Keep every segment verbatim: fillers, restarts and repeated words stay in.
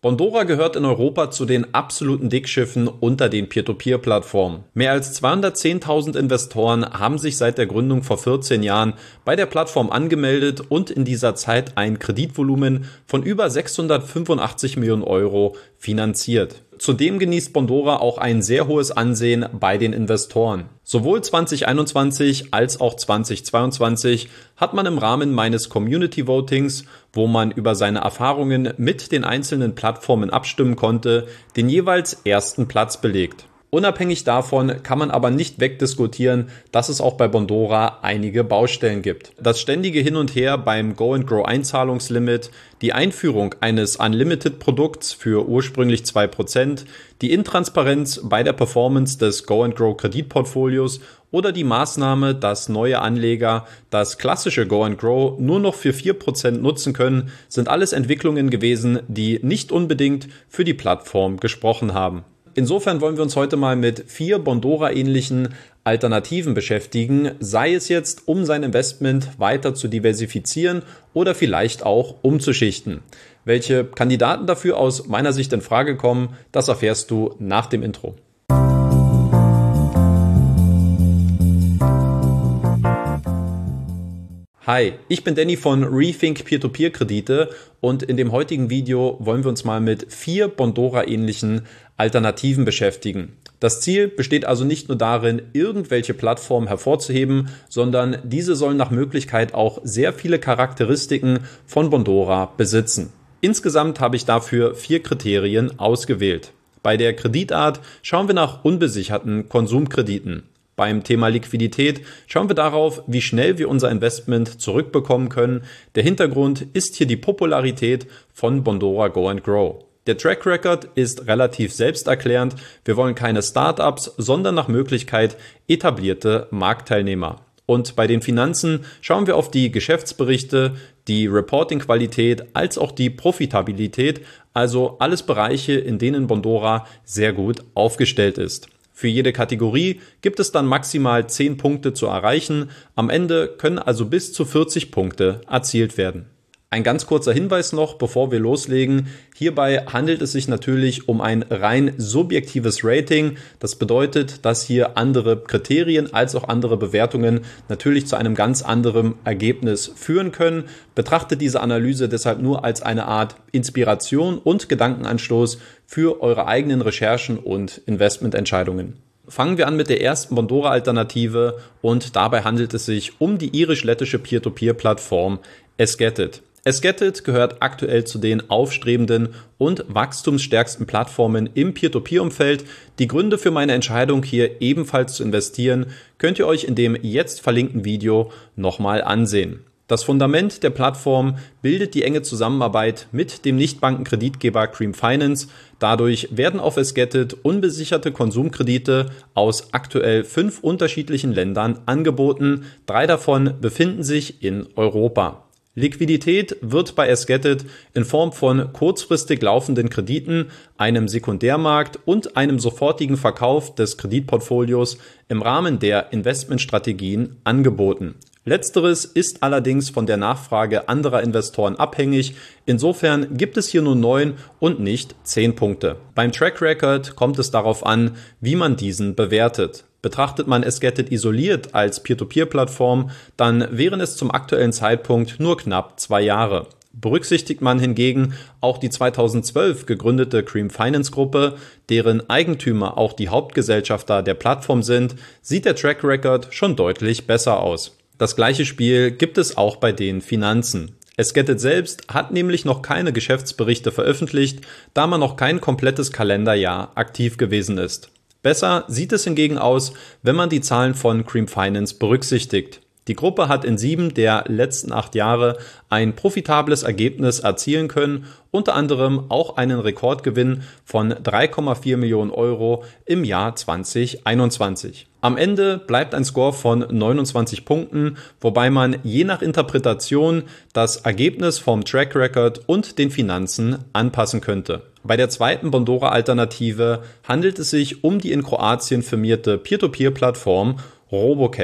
Bondora gehört in Europa zu den absoluten Dickschiffen unter den Peer-to-Peer-Plattformen. Mehr als zweihundertzehntausend Investoren haben sich seit der Gründung vor vierzehn Jahren bei der Plattform angemeldet und in dieser Zeit ein Kreditvolumen von über sechshundertfünfundachtzig Millionen Euro finanziert. Zudem genießt Bondora auch ein sehr hohes Ansehen bei den Investoren. Sowohl zwanzig einundzwanzig als auch zwanzig zweiundzwanzig hat man im Rahmen meines Community Votings, wo man über seine Erfahrungen mit den einzelnen Plattformen abstimmen konnte, den jeweils ersten Platz belegt. Unabhängig davon kann man aber nicht wegdiskutieren, dass es auch bei Bondora einige Baustellen gibt. Das ständige Hin und Her beim Go-and-Grow-Einzahlungslimit, die Einführung eines Unlimited-Produkts für ursprünglich zwei Prozent, die Intransparenz bei der Performance des Go-and-Grow-Kreditportfolios oder die Maßnahme, dass neue Anleger das klassische Go-and-Grow nur noch für vier Prozent nutzen können, sind alles Entwicklungen gewesen, die nicht unbedingt für die Plattform gesprochen haben. Insofern wollen wir uns heute mal mit vier Bondora-ähnlichen Alternativen beschäftigen, sei es jetzt, um sein Investment weiter zu diversifizieren oder vielleicht auch umzuschichten. Welche Kandidaten dafür aus meiner Sicht in Frage kommen, das erfährst du nach dem Intro. Hi, ich bin Danny von Rethink Peer-to-Peer-Kredite und in dem heutigen Video wollen wir uns mal mit vier Bondora-ähnlichen Alternativen beschäftigen. Das Ziel besteht also nicht nur darin, irgendwelche Plattformen hervorzuheben, sondern diese sollen nach Möglichkeit auch sehr viele Charakteristiken von Bondora besitzen. Insgesamt habe ich dafür vier Kriterien ausgewählt. Bei der Kreditart schauen wir nach unbesicherten Konsumkrediten. Beim Thema Liquidität schauen wir darauf, wie schnell wir unser Investment zurückbekommen können. Der Hintergrund ist hier die Popularität von Bondora Go and Grow. Der Track Record ist relativ selbsterklärend. Wir wollen keine Startups, sondern nach Möglichkeit etablierte Marktteilnehmer. Und bei den Finanzen schauen wir auf die Geschäftsberichte, die Reporting-Qualität als auch die Profitabilität, also alles Bereiche, in denen Bondora sehr gut aufgestellt ist. Für jede Kategorie gibt es dann maximal zehn Punkte zu erreichen. Am Ende können also bis zu vierzig Punkte erzielt werden. Ein ganz kurzer Hinweis noch, bevor wir loslegen. Hierbei handelt es sich natürlich um ein rein subjektives Rating. Das bedeutet, dass hier andere Kriterien als auch andere Bewertungen natürlich zu einem ganz anderen Ergebnis führen können. Betrachtet diese Analyse deshalb nur als eine Art Inspiration und Gedankenanstoß für eure eigenen Recherchen und Investmententscheidungen. Fangen wir an mit der ersten Bondora-Alternative und dabei handelt es sich um die irisch-lettische Peer-to-Peer-Plattform Esgetit. Esgetit gehört aktuell zu den aufstrebenden und wachstumsstärksten Plattformen im Peer-to-Peer-Umfeld. Die Gründe für meine Entscheidung, hier ebenfalls zu investieren, könnt ihr euch in dem jetzt verlinkten Video nochmal ansehen. Das Fundament der Plattform bildet die enge Zusammenarbeit mit dem Nichtbankenkreditgeber Cream Finance. Dadurch werden auf Esgetit unbesicherte Konsumkredite aus aktuell fünf unterschiedlichen Ländern angeboten. Drei davon befinden sich in Europa. Liquidität wird bei Esgetit in Form von kurzfristig laufenden Krediten, einem Sekundärmarkt und einem sofortigen Verkauf des Kreditportfolios im Rahmen der Investmentstrategien angeboten. Letzteres ist allerdings von der Nachfrage anderer Investoren abhängig. Insofern gibt es hier nur neun und nicht zehn Punkte. Beim Track Record kommt es darauf an, wie man diesen bewertet. Betrachtet man Esgetit isoliert als Peer-to-Peer-Plattform, dann wären es zum aktuellen Zeitpunkt nur knapp zwei Jahre. Berücksichtigt man hingegen auch die zweitausendzwölf gegründete Cream Finance Gruppe, deren Eigentümer auch die Hauptgesellschafter der Plattform sind, sieht der Track Record schon deutlich besser aus. Das gleiche Spiel gibt es auch bei den Finanzen. Esgetit selbst hat nämlich noch keine Geschäftsberichte veröffentlicht, da man noch kein komplettes Kalenderjahr aktiv gewesen ist. Besser sieht es hingegen aus, wenn man die Zahlen von Cream Finance berücksichtigt. Die Gruppe hat in sieben der letzten acht Jahre ein profitables Ergebnis erzielen können, unter anderem auch einen Rekordgewinn von drei Komma vier Millionen Euro im Jahr zwanzig einundzwanzig. Am Ende bleibt ein Score von neunundzwanzig Punkten, wobei man je nach Interpretation das Ergebnis vom Track Record und den Finanzen anpassen könnte. Bei der zweiten Bondora-Alternative handelt es sich um die in Kroatien firmierte Peer-to-Peer-Plattform Robocash.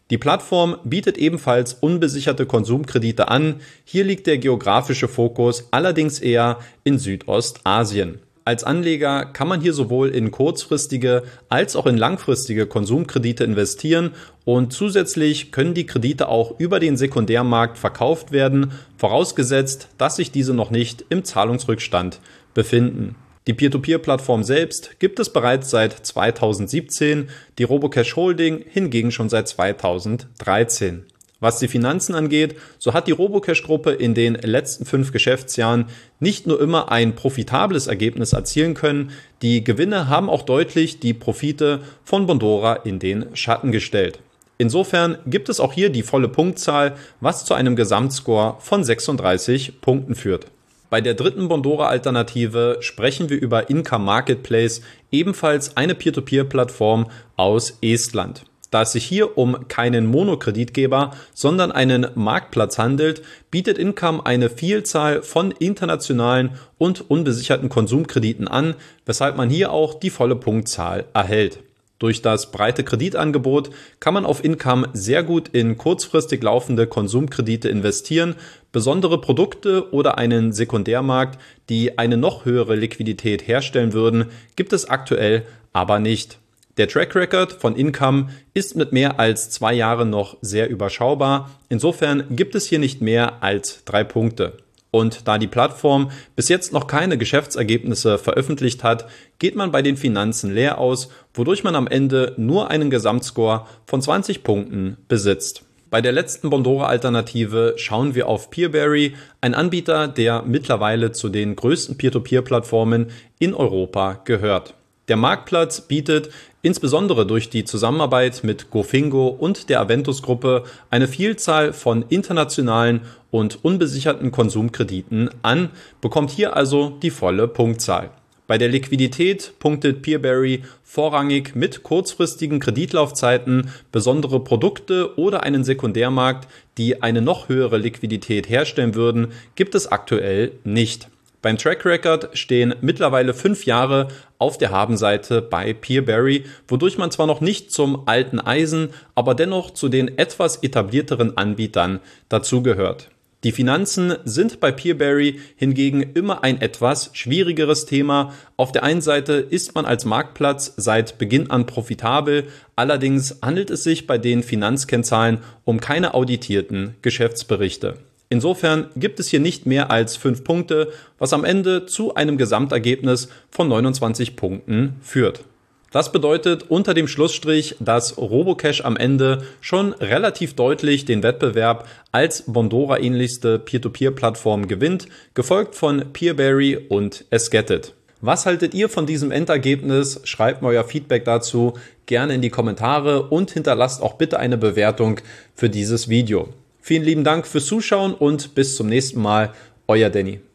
Die Plattform bietet ebenfalls unbesicherte Konsumkredite an. Hier liegt der geografische Fokus allerdings eher in Südostasien. Als Anleger kann man hier sowohl in kurzfristige als auch in langfristige Konsumkredite investieren und zusätzlich können die Kredite auch über den Sekundärmarkt verkauft werden, vorausgesetzt, dass sich diese noch nicht im Zahlungsrückstand befinden. Die Peer-to-Peer-Plattform selbst gibt es bereits seit zweitausendsiebzehn, die Robocash Holding hingegen schon seit zweitausenddreizehn. Was die Finanzen angeht, so hat die Robocash-Gruppe in den letzten fünf Geschäftsjahren nicht nur immer ein profitables Ergebnis erzielen können, die Gewinne haben auch deutlich die Profite von Bondora in den Schatten gestellt. Insofern gibt es auch hier die volle Punktzahl, was zu einem Gesamtscore von sechsunddreißig Punkten führt. Bei der dritten Bondora-Alternative sprechen wir über Income Marketplace, ebenfalls eine Peer-to-Peer-Plattform aus Estland. Da es sich hier um keinen Monokreditgeber, sondern einen Marktplatz handelt, bietet Income eine Vielzahl von internationalen und unbesicherten Konsumkrediten an, weshalb man hier auch die volle Punktzahl erhält. Durch das breite Kreditangebot kann man auf Income sehr gut in kurzfristig laufende Konsumkredite investieren. Besondere Produkte oder einen Sekundärmarkt, die eine noch höhere Liquidität herstellen würden, gibt es aktuell aber nicht. Der Track Record von Income ist mit mehr als zwei Jahren noch sehr überschaubar. Insofern gibt es hier nicht mehr als drei Punkte. Und da die Plattform bis jetzt noch keine Geschäftsergebnisse veröffentlicht hat, geht man bei den Finanzen leer aus, wodurch man am Ende nur einen Gesamtscore von zwanzig Punkten besitzt. Bei der letzten Bondora-Alternative schauen wir auf Peerberry, ein Anbieter, der mittlerweile zu den größten Peer-to-Peer-Plattformen in Europa gehört. Der Marktplatz bietet insbesondere durch die Zusammenarbeit mit GoFingo und der Aventus-Gruppe eine Vielzahl von internationalen und unbesicherten Konsumkrediten an, bekommt hier also die volle Punktzahl. Bei der Liquidität punktet Peerberry vorrangig mit kurzfristigen Kreditlaufzeiten, besondere Produkte oder einen Sekundärmarkt, die eine noch höhere Liquidität herstellen würden, gibt es aktuell nicht. Beim Track Record stehen mittlerweile fünf Jahre auf der Habenseite bei Peerberry, wodurch man zwar noch nicht zum alten Eisen, aber dennoch zu den etwas etablierteren Anbietern dazugehört. Die Finanzen sind bei Peerberry hingegen immer ein etwas schwierigeres Thema. Auf der einen Seite ist man als Marktplatz seit Beginn an profitabel, allerdings handelt es sich bei den Finanzkennzahlen um keine auditierten Geschäftsberichte. Insofern gibt es hier nicht mehr als fünf Punkte, was am Ende zu einem Gesamtergebnis von neunundzwanzig Punkten führt. Das bedeutet unter dem Schlussstrich, dass Robocash am Ende schon relativ deutlich den Wettbewerb als Bondora-ähnlichste Peer-to-Peer-Plattform gewinnt, gefolgt von Peerberry und Esgetit. Was haltet ihr von diesem Endergebnis? Schreibt mir euer Feedback dazu gerne in die Kommentare und hinterlasst auch bitte eine Bewertung für dieses Video. Vielen lieben Dank fürs Zuschauen und bis zum nächsten Mal. Euer Danny.